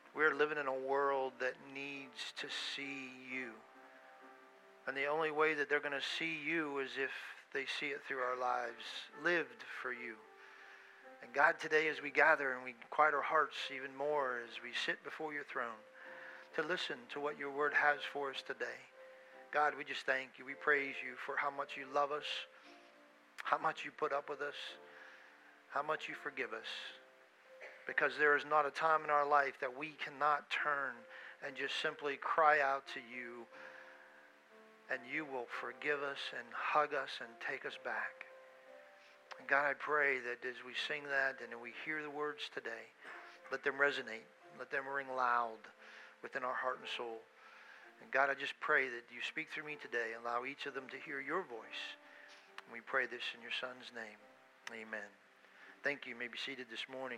We're living in a world that needs to see you. And the only way that they're going to see you is if they see it through our lives, lived for you. And God, today as we gather and we quiet our hearts even more as we sit before your throne to listen to what your word has for us today. God, we just thank you. We praise you for how much you love us, how much you put up with us, how much you forgive us. Because there is not a time in our life that we cannot turn and just simply cry out to you, and you will forgive us and hug us and take us back. And God, I pray that as we sing that and we hear the words today, let them resonate, let them ring loud within our heart and soul. And God, I just pray that you speak through me today, allow each of them to hear your voice. And we pray this in your Son's name. Amen. Thank you. You may be seated this morning.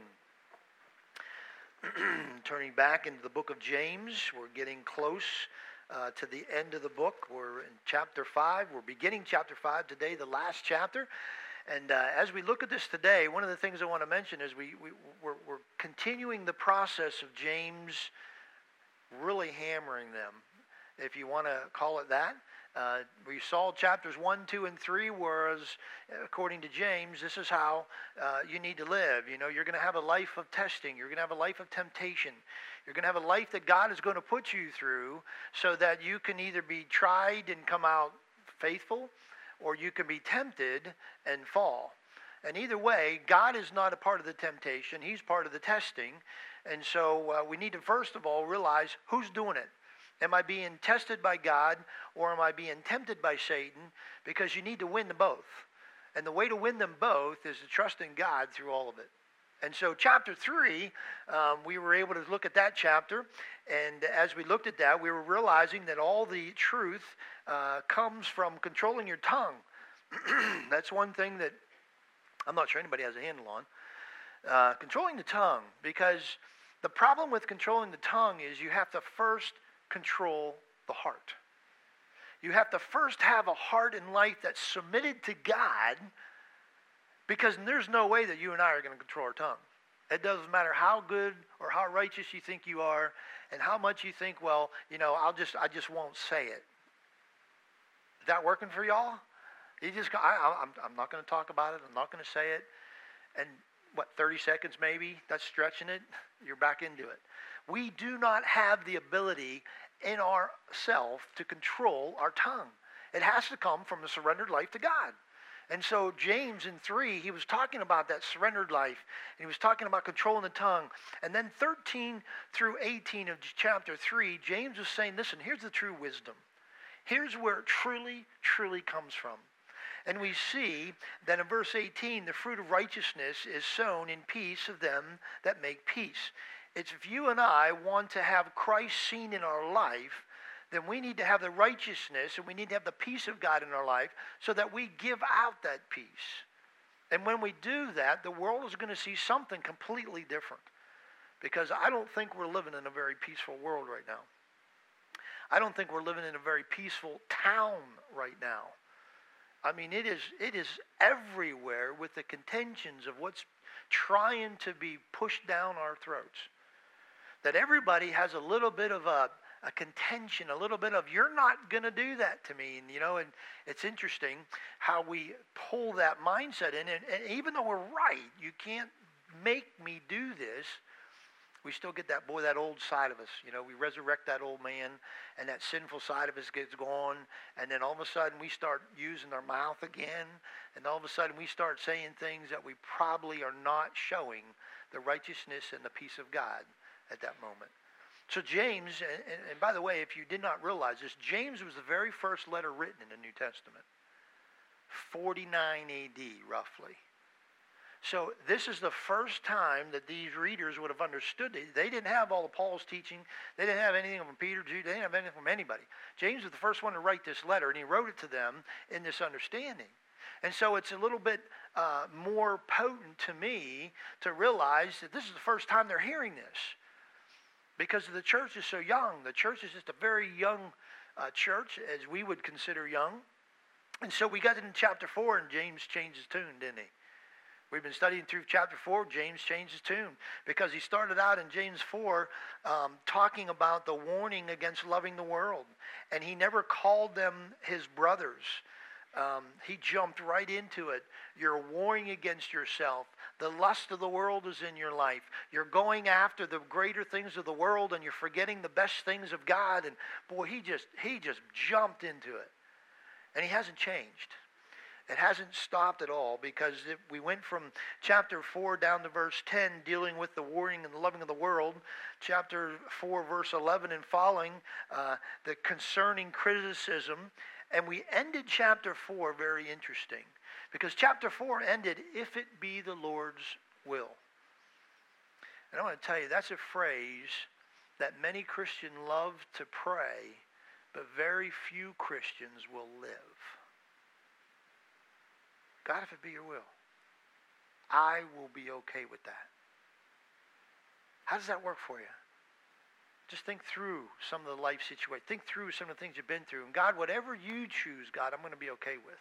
Turning back into the book of James, we're getting close to the end of the book. We're in chapter 5. We're beginning chapter 5 today, the last chapter. And as we look at this today, one of the things I want to mention is we're continuing the process of James really hammering them, if you want to call it that. We saw chapters 1, 2, and 3, whereas according to James, this is how you need to live. You know, you're going to have a life of testing. You're going to have a life of temptation. You're going to have a life that God is going to put you through so that you can either be tried and come out faithful, or you can be tempted and fall. And either way, God is not a part of the temptation. He's part of the testing. And so we need to first of all realize who's doing it. Am I being tested by God, or am I being tempted by Satan? Because you need to win them both. And the way to win them both is to trust in God through all of it. And so chapter 3, we were able to look at that chapter. And as we looked at that, we were realizing that all the truth comes from controlling your tongue. That's one thing that I'm not sure anybody has a handle on. Controlling the tongue. Because the problem with controlling the tongue is you have to first control the heart. You have to first have a heart and life that's submitted to God, because there's no way that you and I are going to control our tongue. It doesn't matter how good or how righteous you think you are, and how much you think, well, you know, I just won't say it. Is that working for y'all? I'm not going to talk about it. I'm not going to say it. And 30 seconds maybe? That's stretching it. You're back into it. We do not have the ability in ourself to control our tongue. It has to come from a surrendered life to God. And so James in 3, he was talking about that surrendered life. And he was talking about controlling the tongue. And then 13 through 18 of chapter 3, James was saying, listen, here's the true wisdom. Here's where it truly, truly comes from. And we see that in verse 18, the fruit of righteousness is sown in peace of them that make peace. It's if you and I want to have Christ seen in our life, then we need to have the righteousness and we need to have the peace of God in our life so that we give out that peace. And when we do that, the world is going to see something completely different. Because I don't think we're living in a very peaceful world right now. I don't think we're living in a very peaceful town right now. I mean, it is everywhere with the contentions of what's trying to be pushed down our throats. That everybody has a little bit of a contention, a little bit of, you're not going to do that to me. And it's interesting how we pull that mindset in. And even though we're right, you can't make me do this, we still get that old side of us. We resurrect that old man, and that sinful side of us gets gone. And then all of a sudden we start using our mouth again. And all of a sudden we start saying things that we probably are not showing the righteousness and the peace of God at that moment. So James, and by the way, if you did not realize this, James was the very first letter written in the New Testament. 49 AD, roughly. So this is the first time that these readers would have understood it. They didn't have all of Paul's teaching. They didn't have anything from Peter, Jude. They didn't have anything from anybody. James was the first one to write this letter, and he wrote it to them in this understanding. And so it's a little bit more potent to me to realize that this is the first time they're hearing this. Because the church is so young. The church is just a very young church, as we would consider young. And so we got into chapter 4, and James changed his tune, didn't he? We've been studying through chapter 4. James changed his tune because he started out in James 4 talking about the warning against loving the world. And he never called them his brothers. He jumped right into it. You're warring against yourself. The lust of the world is in your life. You're going after the greater things of the world and you're forgetting the best things of God. And boy, he just jumped into it. And he hasn't changed. It hasn't stopped at all, because we went from chapter 4 down to verse 10 dealing with the warring and the loving of the world. Chapter 4 verse 11 and following, the concerning criticism. And we ended chapter 4 very interesting, because chapter 4 ended, if it be the Lord's will. And I want to tell you, that's a phrase that many Christians love to pray, but very few Christians will live. God, if it be your will, I will be okay with that. How does that work for you? Just think through some of the life situations. Think through some of the things you've been through. And God, whatever you choose, God, I'm going to be okay with.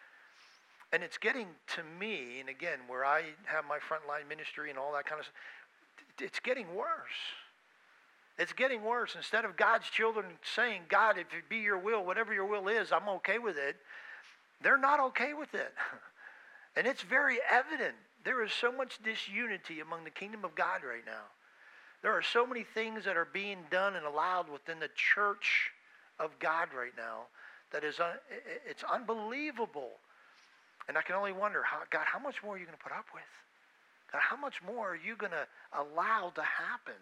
And it's getting to me, and again, where I have my frontline ministry and all that kind of stuff, it's getting worse. It's getting worse. Instead of God's children saying, God, if it be your will, whatever your will is, I'm okay with it, they're not okay with it. And it's very evident. There is so much disunity among the kingdom of God right now. There are so many things that are being done and allowed within the church of God right now that is it's unbelievable. And I can only wonder, God, how much more are you going to put up with? God, how much more are you going to allow to happen?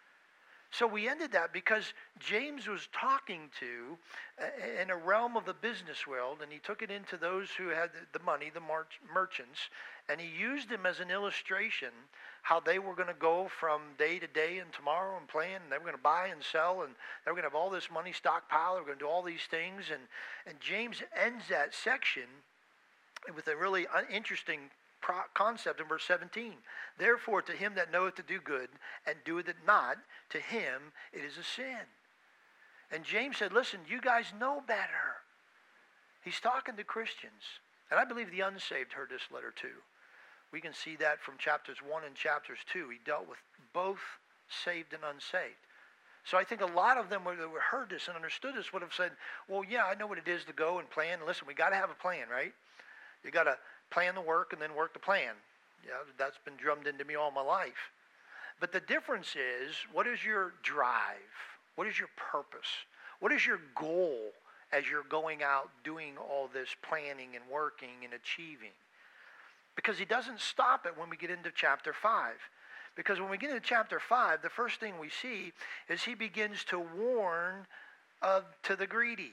So we ended that because James was talking to, in a realm of the business world, and he took it into those who had the money, the merchants, and he used them as an illustration how they were going to go from day to day and tomorrow and plan, and they were going to buy and sell, and they were going to have all this money stockpile, they were going to do all these things, and James ends that section with a really interesting concept in verse 17. Therefore, to him that knoweth to do good and doeth it not, to him it is a sin. And James said, listen, you guys know better. He's talking to Christians. And I believe the unsaved heard this letter too. We can see that from chapters 1 and chapters 2. He dealt with both saved and unsaved. So I think a lot of them that heard this and understood this would have said, well, yeah, I know what it is to go and plan. Listen, we got to have a plan, right? You got to plan the work and then work the plan. Yeah, that's been drummed into me all my life. But the difference is, what is your drive? What is your purpose? What is your goal as you're going out doing all this planning and working and achieving? Because he doesn't stop it when we get into chapter 5. Because when we get into chapter 5, the first thing we see is he begins to warn to the greedy.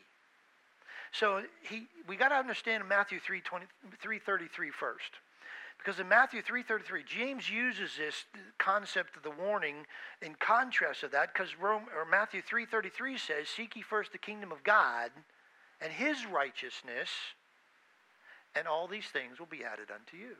So we got to understand Matthew 3:33 first. Because in Matthew 3:33, James uses this concept of the warning in contrast to that, because Matthew 3:33 says, seek ye first the kingdom of God and his righteousness, and all these things will be added unto you.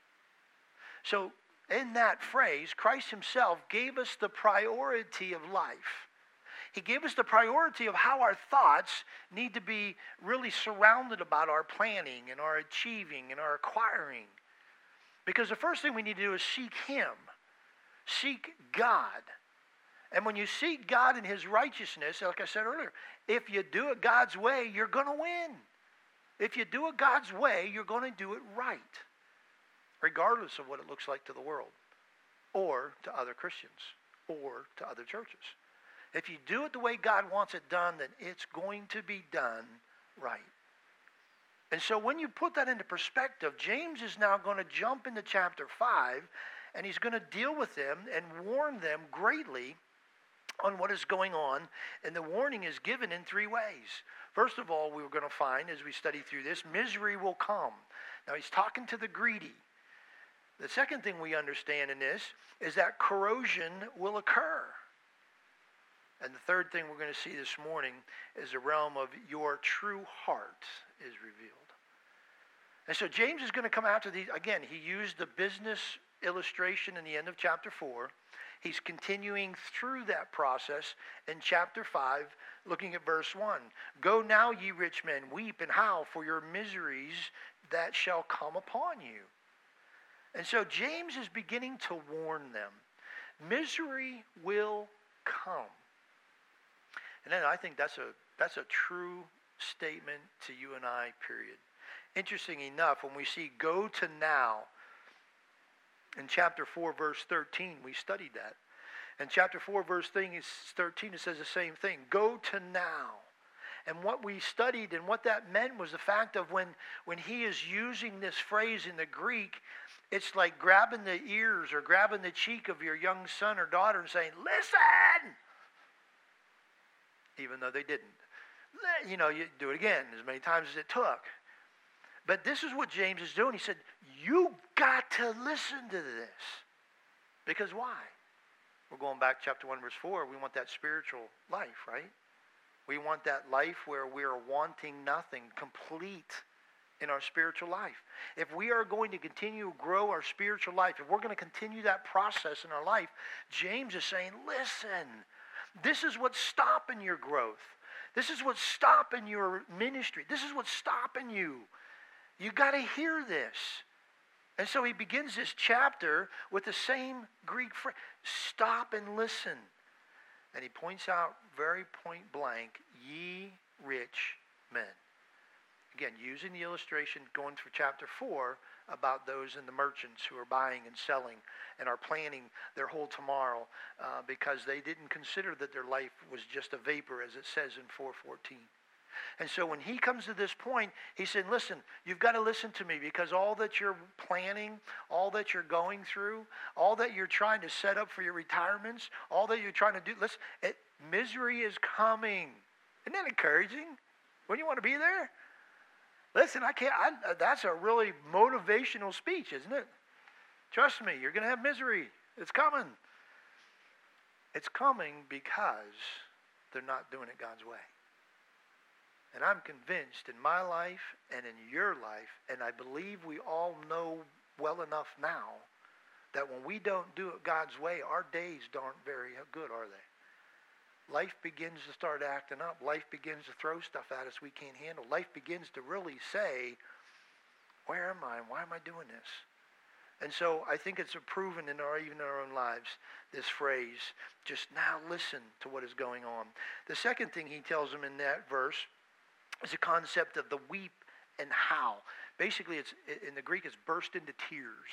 So in that phrase, Christ himself gave us the priority of life. He gave us the priority of how our thoughts need to be really surrounded about our planning and our achieving and our acquiring. Because the first thing we need to do is seek him. Seek God. And when you seek God in his righteousness, like I said earlier, if you do it God's way, you're going to win. If you do it God's way, you're going to do it right, regardless of what it looks like to the world or to other Christians or to other churches. If you do it the way God wants it done, then it's going to be done right. And so when you put that into perspective, James is now going to jump into chapter 5, and he's going to deal with them and warn them greatly on what is going on. And the warning is given in 3 ways. First of all, we were going to find, as we study through this, misery will come. Now, he's talking to the greedy. The second thing we understand in this is that corrosion will occur. And the third thing we're going to see this morning is the realm of your true heart is revealed. And so James is going to come after these. Again, he used the business illustration in the end of chapter 4. He's continuing through that process in chapter 5, looking at verse 1. Go now, ye rich men, weep and howl for your miseries that shall come upon you. And so James is beginning to warn them. Misery will come. And then I think that's a true statement to you and I, period. Interesting enough, when we see go to now, in chapter 4, verse 13, we studied that. In chapter 4, verse 13, it says the same thing. Go to now. And what we studied and what that meant was the fact of when he is using this phrase in the Greek, it's like grabbing the ears or grabbing the cheek of your young son or daughter and saying, listen! Even though they didn't. You know, you do it again as many times as it took. But this is what James is doing. He said, you got to listen to this. Because why? We're going back to chapter 1, verse 4. We want that spiritual life, right? We want that life where we are wanting nothing, complete in our spiritual life. If we are going to continue to grow our spiritual life, if we're going to continue that process in our life, James is saying, listen, this is what's stopping your growth. This is what's stopping your ministry. This is what's stopping you. You got to hear this. And so he begins this chapter with the same Greek phrase, stop and listen. And he points out very point blank, ye rich men. Again, using the illustration going through chapter 4 about those in the merchants who are buying and selling and are planning their whole tomorrow because they didn't consider that their life was just a vapor, as it says in 4:14. And so when he comes to this point, he said, listen, you've got to listen to me because all that you're planning, all that you're going through, all that you're trying to set up for your retirements, all that you're trying to do, listen, misery is coming. Isn't that encouraging? Wouldn't you want to be there? Listen, that's a really motivational speech, isn't it? Trust me, you're going to have misery. It's coming. It's coming because they're not doing it God's way. And I'm convinced in my life and in your life, and I believe we all know well enough now, that when we don't do it God's way, our days aren't very good, are they? Life begins to start acting up. Life begins to throw stuff at us we can't handle. Life begins to really say, where am I? Why am I doing this? And so I think it's proven in even our own lives, this phrase, just now listen to what is going on. The second thing he tells them in that verse is a concept of the weep and howl. Basically, it's in the Greek, it's burst into tears.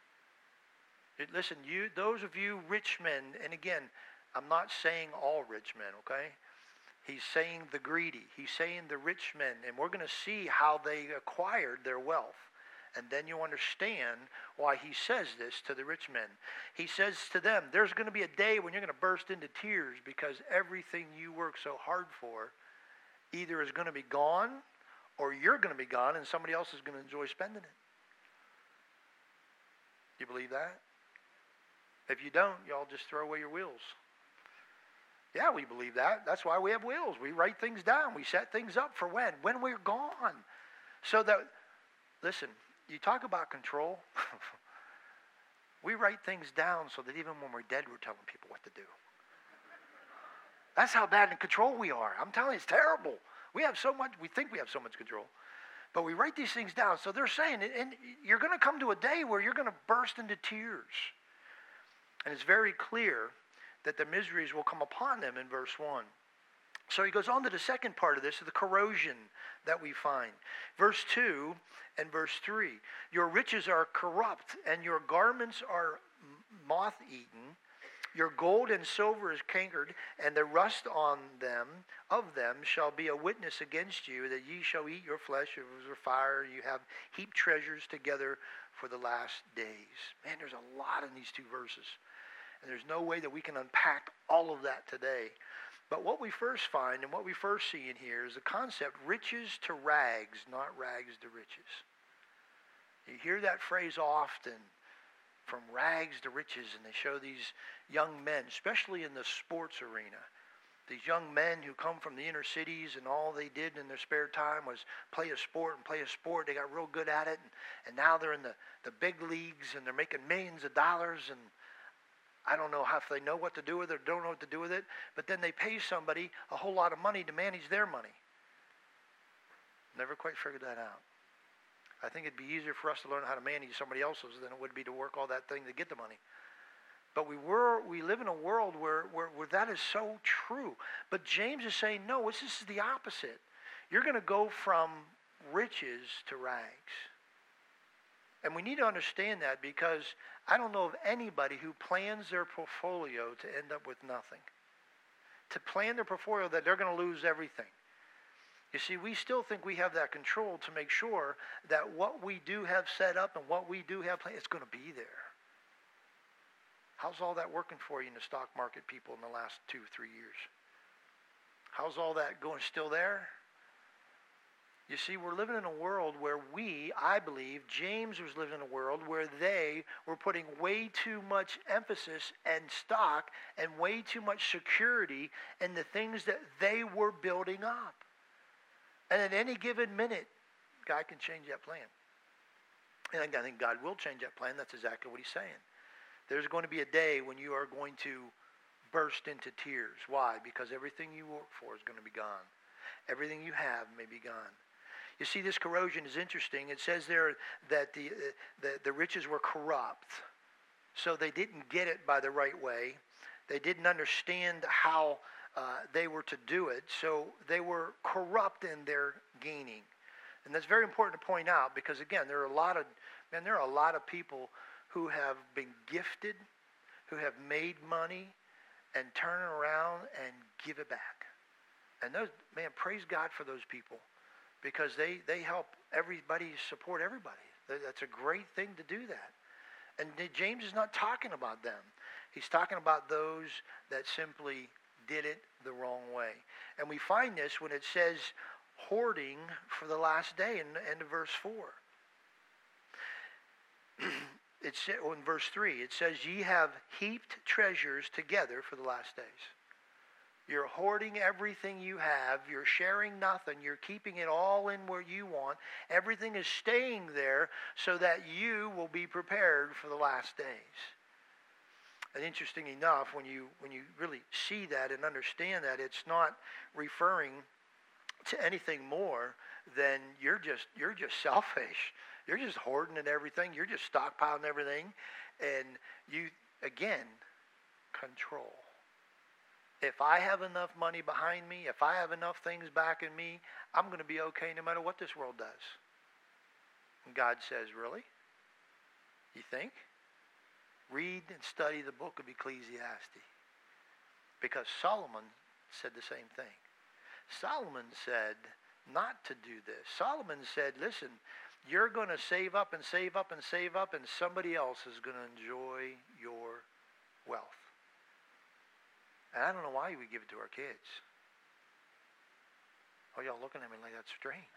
Listen, those of you rich men, and again, I'm not saying all rich men, okay? He's saying the greedy. He's saying the rich men. And we're going to see how they acquired their wealth. And then you understand why he says this to the rich men. He says to them, there's going to be a day when you're going to burst into tears because everything you work so hard for either is going to be gone or you're going to be gone and somebody else is going to enjoy spending it. Do you believe that? If you don't, y'all just throw away your wills. Yeah, we believe that. That's why we have wills. We write things down. We set things up for when? When we're gone. So that, listen, you talk about control. We write things down so that even when we're dead, we're telling people what to do. That's how bad in control we are. I'm telling you, it's terrible. We have so much, we think we have so much control. But we write these things down. So they're saying, and you're going to come to a day where you're going to burst into tears. And it's very clear that the miseries will come upon them in verse 1. So he goes on to the second part of this, the corrosion that we find. Verse 2 and verse 3. Your riches are corrupt, and your garments are moth-eaten. Your gold and silver is cankered, and the rust on them of them shall be a witness against you, that ye shall eat your flesh as a fire. You have heaped treasures together for the last days. Man, there's a lot in these two verses. And there's no way that we can unpack all of that today. But what we first find and what we first see in here is the concept, riches to rags, not rags to riches. You hear that phrase often, from rags to riches, and they show these young men, especially in the sports arena. These young men who come from the inner cities and all they did in their spare time was play a sport and play a sport. They got real good at it, and now they're in the big leagues and they're making millions of dollars, and I don't know if they know what to do with it or don't know what to do with it, but then they pay somebody a whole lot of money to manage their money. Never quite figured that out. I think it'd be easier for us to learn how to manage somebody else's than it would be to work all that thing to get the money. But we live in a world where that is so true. But James is saying, no, this is the opposite. You're going to go from riches to rags. And we need to understand that, because I don't know of anybody who plans their portfolio to end up with nothing. To plan their portfolio that they're going to lose everything. You see, we still think we have that control to make sure that what we do have set up and what we do have planned, it's going to be there. How's all that working for you in the stock market, people, in the last 2-3 years? How's all that going? Still there? You see, we're living in a world where I believe, James was living in a world where they were putting way too much emphasis and stock and way too much security in the things that they were building up. And at any given minute, God can change that plan. And I think God will change that plan. That's exactly what he's saying. There's going to be a day when you are going to burst into tears. Why? Because everything you work for is going to be gone. Everything you have may be gone. You see, this corrosion is interesting. It says there that the riches were corrupt. So they didn't get it by the right way. They didn't understand how they were to do it. So they were corrupt in their gaining. And that's very important to point out, because, again, there are a lot of people who have been gifted, who have made money, and turn around and give it back. And those, man, praise God for those people, because they help everybody, support everybody. That's a great thing to do that. And James is not talking about them. He's talking about those that simply did it the wrong way. And we find this when it says hoarding for the last day in the end of verse 4. In verse 3, it says, ye have heaped treasures together for the last days. You're hoarding everything you have. You're sharing nothing. You're keeping it all in where you want. Everything is staying there so that you will be prepared for the last days. And interesting enough, when you really see that and understand that, it's not referring to anything more than you're just selfish. You're just hoarding and everything. You're just stockpiling everything. And you, again, control. If I have enough money behind me, if I have enough things backing me, I'm going to be okay no matter what this world does. And God says, really? You think? Read and study the book of Ecclesiastes. Because Solomon said the same thing. Solomon said not to do this. Solomon said, listen, you're going to save up and save up and save up, and somebody else is going to enjoy your wealth. And I don't know why we give it to our kids. Oh, y'all looking at me like that's strange.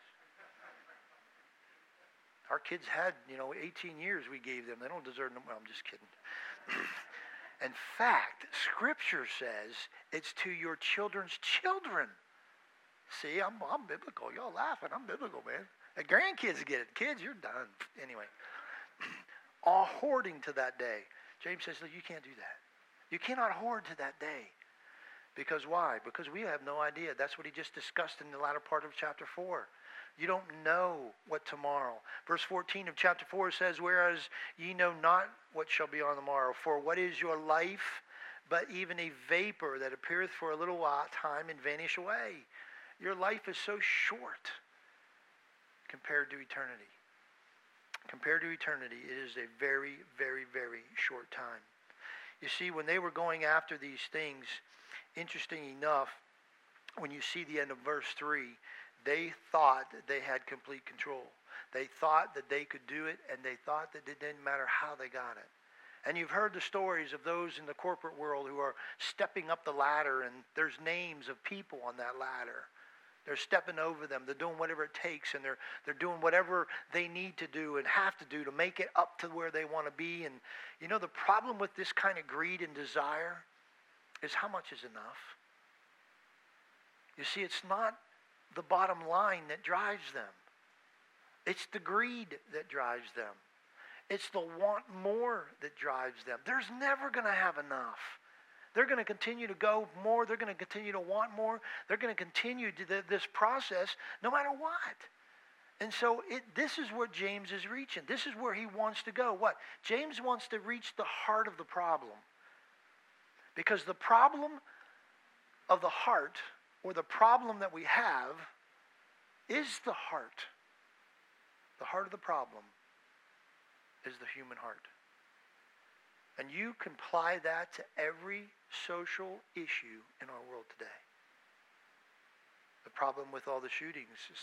Our kids had, 18 years we gave them. They don't deserve them. Well, I'm just kidding. In fact, Scripture says it's to your children's children. See, I'm biblical. Y'all laughing. I'm biblical, man. The grandkids get it. Kids, you're done. Anyway, all hoarding to that day. James says, look, you can't do that. You cannot hoard to that day. Because why? Because we have no idea. That's what he just discussed in the latter part of chapter 4. You don't know what tomorrow. Verse 14 of chapter 4 says, whereas ye know not what shall be on the morrow. For what is your life but even a vapor that appeareth for a little while time and vanish away? Your life is so short compared to eternity. Compared to eternity, it is a very, very, very short time. You see, when they were going after these things, interesting enough, when you see the end of verse 3, they thought that they had complete control. They thought that they could do it, and they thought that it didn't matter how they got it. And you've heard the stories of those in the corporate world who are stepping up the ladder, and there's names of people on that ladder. They're stepping over them. They're doing whatever it takes, and they're doing whatever they need to do and have to do to make it up to where they want to be. And the problem with this kind of greed and desire is how much is enough. You see, it's not the bottom line that drives them. It's the greed that drives them. It's the want more that drives them. There's never going to have enough. They're going to continue to go more. They're going to continue to want more. They're going to continue this process no matter what. And so this is where James is reaching. This is where he wants to go. What? James wants to reach the heart of the problem. Because the problem of the heart, or the problem that we have, is the heart. The heart of the problem is the human heart. And you can apply that to every social issue in our world today. The problem with all the shootings is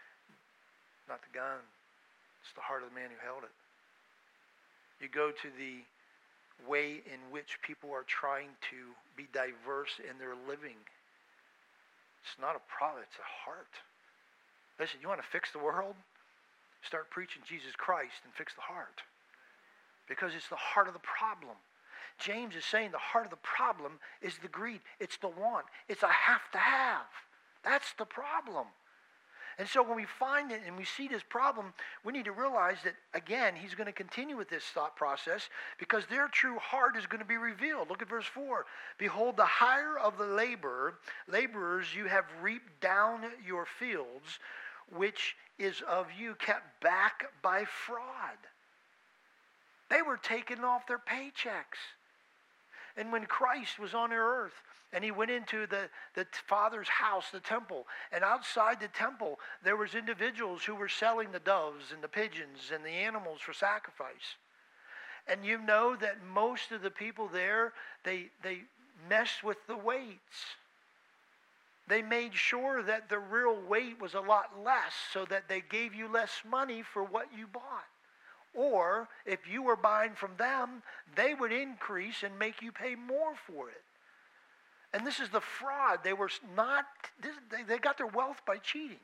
not the gun. It's the heart of the man who held it. You go to the way in which people are trying to be diverse in their living. It's not a problem, it's a heart. Listen, you want to fix the world? Start preaching Jesus Christ and fix the heart. Because it's the heart of the problem. James is saying the heart of the problem is the greed. It's the want. It's a have to have. That's the problem. And so when we find it and we see this problem, we need to realize that, again, he's going to continue with this thought process because their true heart is going to be revealed. Look at verse 4. Behold, the hire of the laborers you have reaped down your fields, which is of you kept back by fraud. They were taking off their paychecks. And when Christ was on earth and he went into the Father's house, the temple, and outside the temple there was individuals who were selling the doves and the pigeons and the animals for sacrifice. And you know that most of the people there, they messed with the weights. They made sure that the real weight was a lot less so that they gave you less money for what you bought. Or if you were buying from them, they would increase and make you pay more for it. And this is the fraud. They got their wealth by cheating.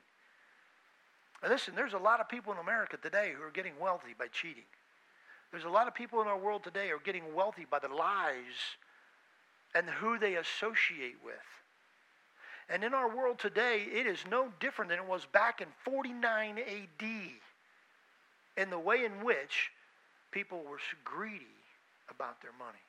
And listen, there's a lot of people in America today who are getting wealthy by cheating. There's a lot of people in our world today who are getting wealthy by the lies and who they associate with. And in our world today, it is no different than it was back in 49 AD. In the way in which people were greedy about their money.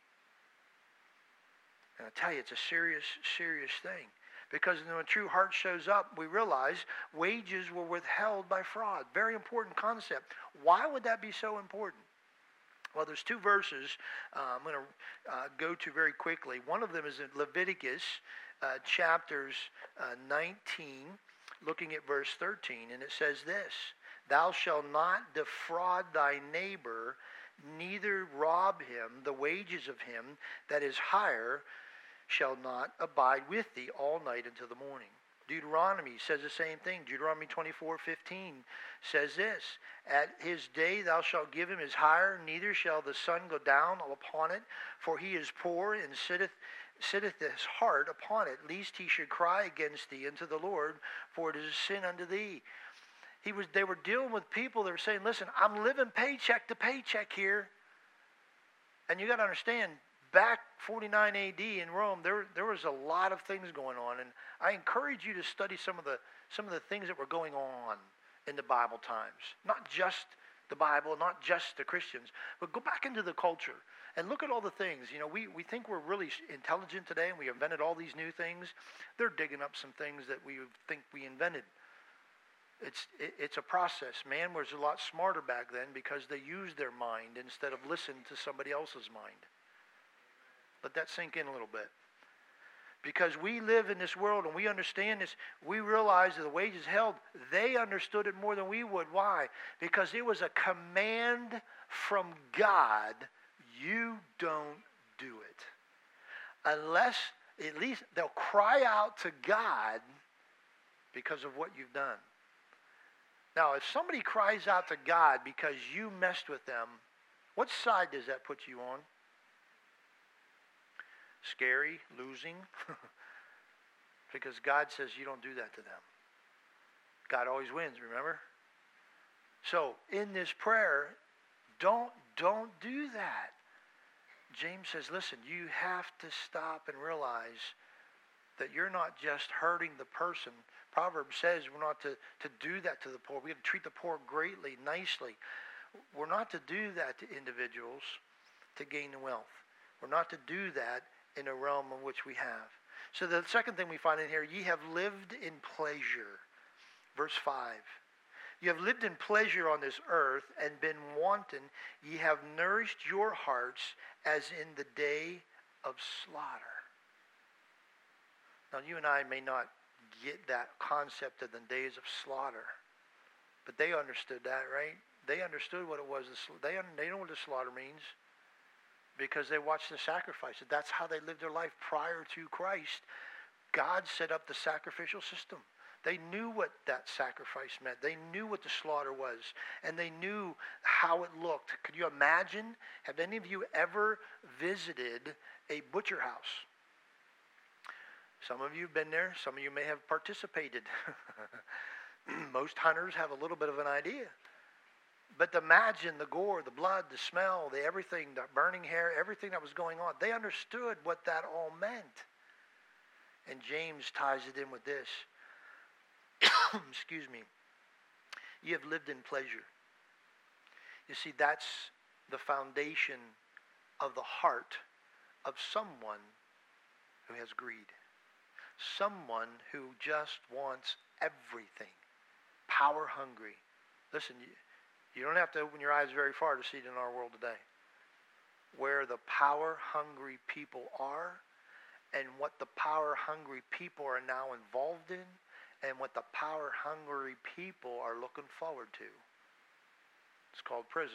And I tell you, it's a serious, serious thing. Because when a true heart shows up, we realize wages were withheld by fraud. Very important concept. Why would that be so important? Well, there's two verses I'm going to go to very quickly. One of them is in Leviticus chapters 19, looking at verse 13. And it says this. Thou shalt not defraud thy neighbor, neither rob him. The wages of him that is hire shall not abide with thee all night until the morning. Deuteronomy says the same thing. Deuteronomy 24:15 says this. At his day thou shalt give him his hire, neither shall the sun go down upon it, for he is poor and sitteth his heart upon it, lest he should cry against thee unto the Lord, for it is a sin unto thee. They were dealing with people that were saying, listen, I'm living paycheck to paycheck here. And you got to understand, back 49 AD in Rome, there was a lot of things going on. And I encourage you to study some of the things that were going on in the Bible times. Not just the Bible, not just the Christians, but go back into the culture and look at all the things. You know, we think we're really intelligent today and we invented all these new things. They're digging up some things that we think we invented. It's a process. Man was a lot smarter back then because they used their mind instead of listening to somebody else's mind. Let that sink in a little bit. Because we live in this world and we understand this, we realize that the wages held, they understood it more than we would. Why? Because it was a command from God, you don't do it. Unless, at least they'll cry out to God because of what you've done. Now, if somebody cries out to God because you messed with them, what side does that put you on? Scary, losing? Because God says you don't do that to them. God always wins, remember? So, in this prayer, don't do that. James says, listen, you have to stop and realize that you're not just hurting the person. Proverbs says we're not to do that to the poor. We have to treat the poor greatly, nicely. We're not to do that to individuals to gain the wealth. We're not to do that in a realm in which we have. So the second thing we find in here, ye have lived in pleasure. Verse 5. You have lived in pleasure on this earth and been wanton. Ye have nourished your hearts as in the day of slaughter. Now, you and I may not get that concept of the days of slaughter, but they understood that, right? They understood what it was. They know what the slaughter means because they watched the sacrifices. That's how they lived their life prior to Christ. God set up the sacrificial system. They knew what that sacrifice meant. They knew what the slaughter was, and they knew how it looked. Could you imagine? Have any of you ever visited a butcher house? Some of you have been there. Some of you may have participated. Most hunters have a little bit of an idea. But imagine the gore, the blood, the smell, the everything, the burning hair, everything that was going on. They understood what that all meant. And James ties it in with this. Excuse me. You have lived in pleasure. You see, that's the foundation of the heart of someone who has greed. Someone who just wants everything. Power hungry. Listen, you don't have to open your eyes very far to see it in our world today. Where the power hungry people are and what the power hungry people are now involved in and what the power hungry people are looking forward to. It's called prison.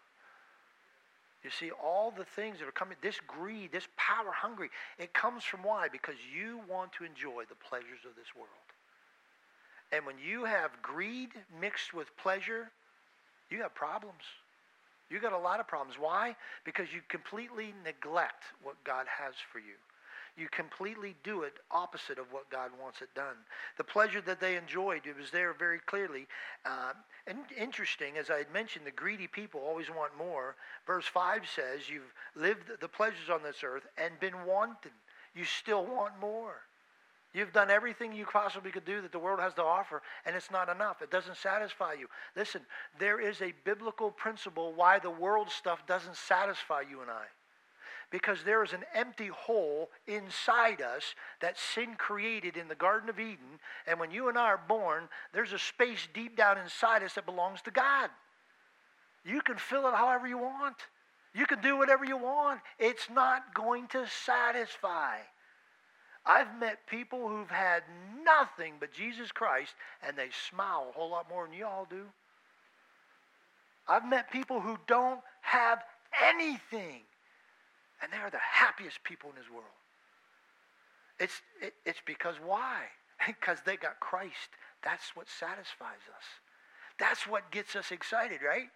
You see, all the things that are coming, this greed, this power hungry, it comes from why? Because you want to enjoy the pleasures of this world. And when you have greed mixed with pleasure, you have problems. You got a lot of problems. Why? Because you completely neglect what God has for you. You completely do it opposite of what God wants it done. The pleasure that they enjoyed, it was there very clearly. And interesting, as I had mentioned, the greedy people always want more. Verse 5 says, you've lived the pleasures on this earth and been wanting. You still want more. You've done everything you possibly could do that the world has to offer, and it's not enough. It doesn't satisfy you. Listen, there is a biblical principle why the world stuff doesn't satisfy you and I. Because there is an empty hole inside us that sin created in the Garden of Eden. And when you and I are born, there's a space deep down inside us that belongs to God. You can fill it however you want. You can do whatever you want. It's not going to satisfy. I've met people who've had nothing but Jesus Christ, and they smile a whole lot more than you all do. I've met people who don't have anything, and they're the happiest people in this world. It's because why? Because they got Christ. That's what satisfies us. That's what gets us excited, right?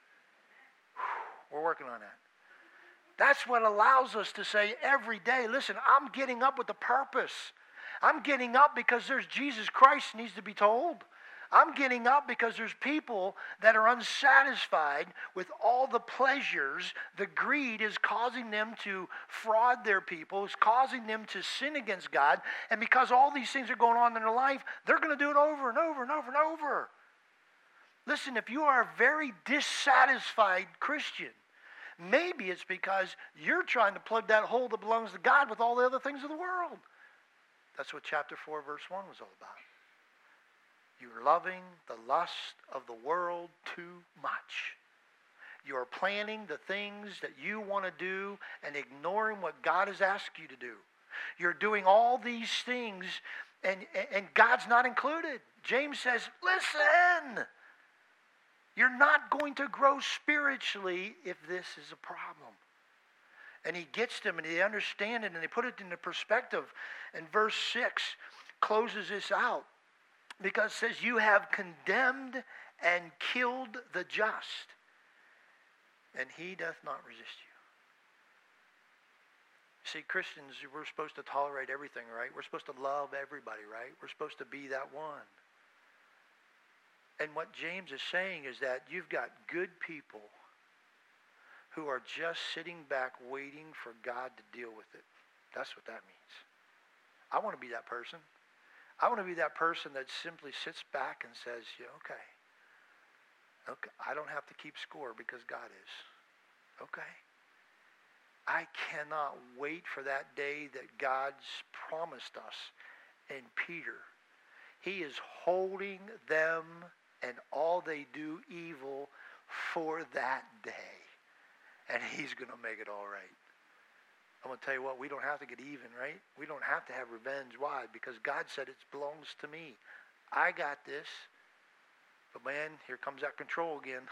We're working on that. That's what allows us to say every day, listen, I'm getting up with a purpose. I'm getting up because there's Jesus Christ needs to be told. I'm getting up because there's people that are unsatisfied with all the pleasures. The greed is causing them to fraud their people. It's causing them to sin against God. And because all these things are going on in their life, they're going to do it over and over and over and over. Listen, if you are a very dissatisfied Christian, maybe it's because you're trying to plug that hole that belongs to God with all the other things of the world. That's what chapter 4, verse 1 was all about. You're loving the lust of the world too much. You're planning the things that you want to do and ignoring what God has asked you to do. You're doing all these things and God's not included. James says, listen, you're not going to grow spiritually if this is a problem. And he gets them and they understand it and they put it into perspective. And verse 6 closes this out. Because it says, you have condemned and killed the just, and he doth not resist you. See, Christians, we're supposed to tolerate everything, right? We're supposed to love everybody, right? We're supposed to be that one. And what James is saying is that you've got good people who are just sitting back waiting for God to deal with it. That's what that means. I want to be that person. I want to be that person that simply sits back and says, yeah, okay, I don't have to keep score because God is. Okay. I cannot wait for that day that God's promised us in Peter. He is holding them and all they do evil for that day. And he's going to make it all right. I'm going to tell you what, we don't have to get even, right? We don't have to have revenge. Why? Because God said it belongs to me. I got this. But man, here comes that control again.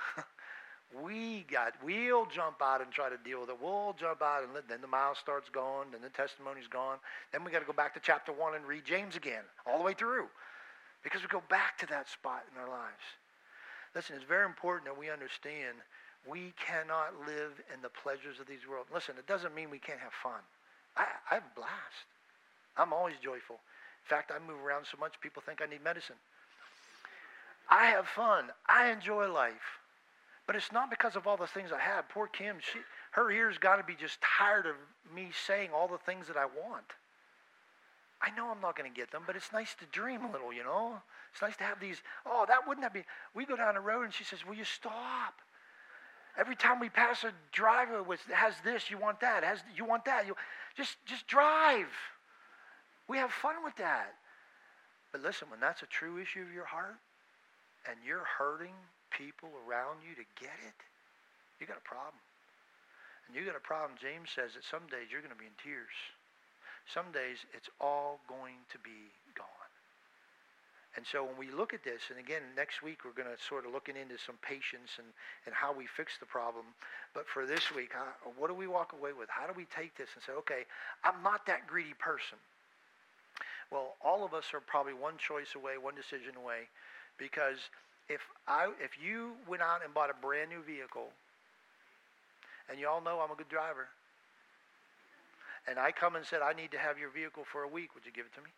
We'll jump out and try to deal with it. We'll jump out, and then the mile starts going, then the testimony's gone. Then we got to go back to chapter 1 and read James again, all the way through. Because we go back to that spot in our lives. Listen, it's very important that we understand we cannot live in the pleasures of these world. Listen, it doesn't mean we can't have fun. I have a blast. I'm always joyful. In fact, I move around so much people think I need medicine. I have fun. I enjoy life. But it's not because of all the things I have. Poor Kim, her ears got to be just tired of me saying all the things that I want. I know I'm not going to get them, but it's nice to dream a little, you know. It's nice to have these, wouldn't that be, we go down the road and she says, will you stop? Every time we pass a driver which has this, you want that, you want that. Just drive. We have fun with that. But listen, when that's a true issue of your heart and you're hurting people around you to get it, you got a problem. And you got a problem, James says, that some days you're going to be in tears. Some days it's all going to be gone. And so when we look at this, and again, next week we're going to sort of looking into some patience and how we fix the problem. But for this week, what do we walk away with? How do we take this and say, okay, I'm not that greedy person? Well, all of us are probably one choice away, one decision away, because if you went out and bought a brand new vehicle, and you all know I'm a good driver, and I come and said, I need to have your vehicle for a week, would you give it to me?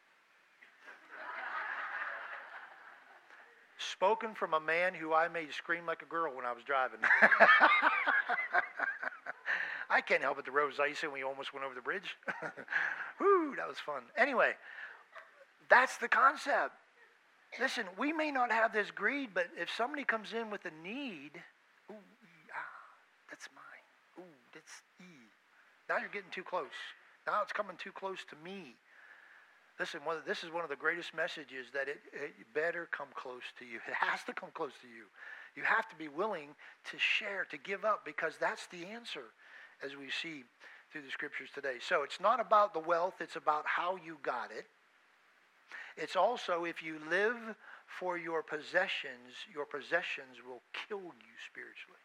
Spoken from a man who I made scream like a girl when I was driving. I can't help it, the road was icy and we almost went over the bridge. Woo, that was fun. Anyway, that's the concept. Listen, we may not have this greed, but if somebody comes in with a need, that's mine. Now you're getting too close. Now it's coming too close to me. Listen, this is one of the greatest messages, that it better come close to you. It has to come close to you. You have to be willing to share, to give up, because that's the answer as we see through the scriptures today. So it's not about the wealth, it's about how you got it. It's also, if you live for your possessions will kill you spiritually.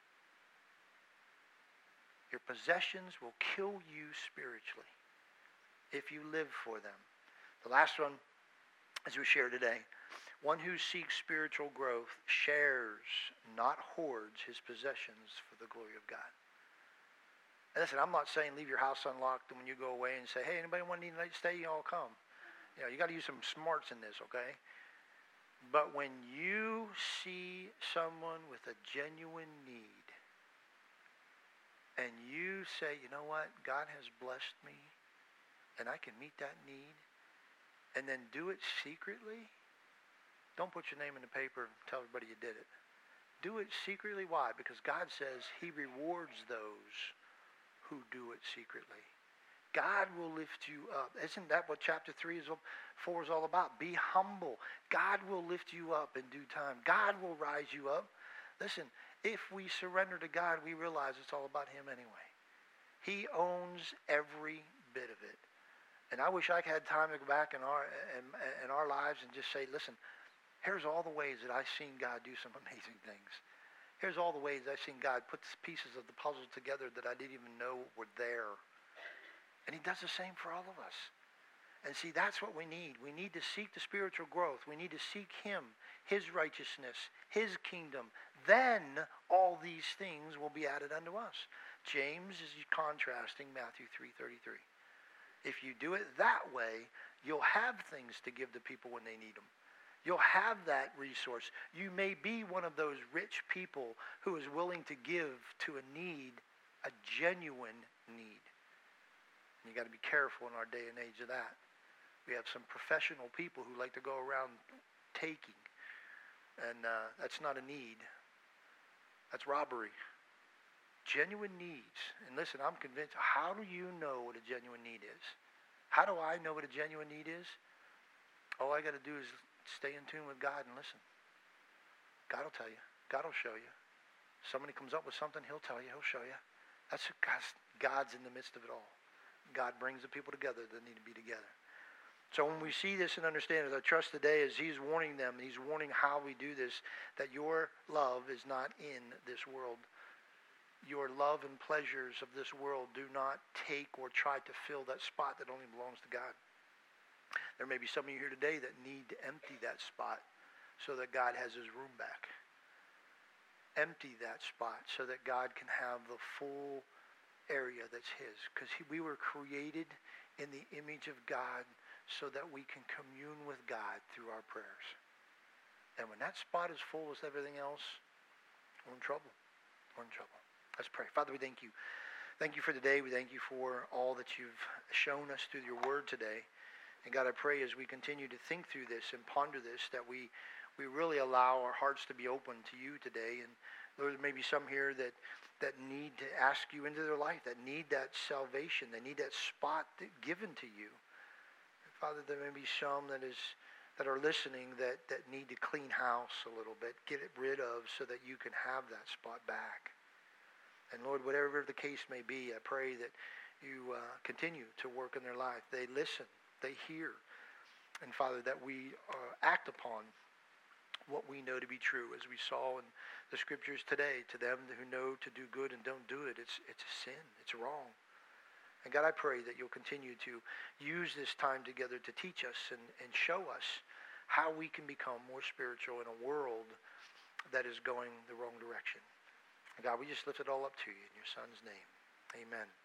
Your possessions will kill you spiritually if you live for them. The last one, as we share today, one who seeks spiritual growth shares, not hoards, his possessions for the glory of God. And listen, I'm not saying leave your house unlocked and when you go away and say, hey, anybody want to need a night stay? You all come. You know, you got to use some smarts in this, okay? But when you see someone with a genuine need and you say, you know what, God has blessed me and I can meet that need, and then do it secretly, don't put your name in the paper and tell everybody you did it. Do it secretly. Why? Because God says he rewards those who do it secretly. God will lift you up. Isn't that what chapter 4 is all about? Be humble. God will lift you up in due time. God will rise you up. Listen, if we surrender to God, we realize it's all about him anyway. He owns every bit of it. And I wish I had time to go back in our lives and just say, listen, here's all the ways that I've seen God do some amazing things. Here's all the ways I've seen God put pieces of the puzzle together that I didn't even know were there. And he does the same for all of us. And see, that's what we need. We need to seek the spiritual growth. We need to seek him, his righteousness, his kingdom. Then all these things will be added unto us. James is contrasting Matthew 3:33. If you do it that way, you'll have things to give to people when they need them. You'll have that resource. You may be one of those rich people who is willing to give to a need, a genuine need. And you got to be careful in our day and age of that. We have some professional people who like to go around taking. And that's not a need. That's robbery. Genuine needs. And listen, I'm convinced, how do you know what a genuine need is? How do I know what a genuine need is? All I got to do is stay in tune with God and listen. God will tell you. God will show you. Somebody comes up with something, he'll tell you, he'll show you. That's God's in the midst of it all. God brings the people together that need to be together. So when we see this and understand it, I trust today as he's warning them, and he's warning how we do this, that your love is not in this world. Your love and pleasures of this world do not take or try to fill that spot that only belongs to God. There may be some of you here today that need to empty that spot so that God has his room back. Empty that spot so that God can have the full area that's his. Because we were created in the image of God so that we can commune with God through our prayers. And when that spot is full with everything else, we're in trouble. We're in trouble. Let's pray. Father, we thank you. Thank you for today. We thank you for all that you've shown us through your word today. And God, I pray as we continue to think through this and ponder this, that we really allow our hearts to be open to you today. And Lord, there may be some here that need to ask you into their life, that need that salvation. They need that spot given to you. Father, there may be some that are listening that need to clean house a little bit, get it rid of so that you can have that spot back. And Lord, whatever the case may be, I pray that you continue to work in their life. They listen, they hear. And Father, that we act upon what we know to be true, as we saw in the scriptures today. To them who know to do good and don't do it, it's a sin, it's wrong. And God, I pray that you'll continue to use this time together to teach us and show us how we can become more spiritual in a world that is going the wrong direction. And God, we just lift it all up to you in your Son's name. Amen.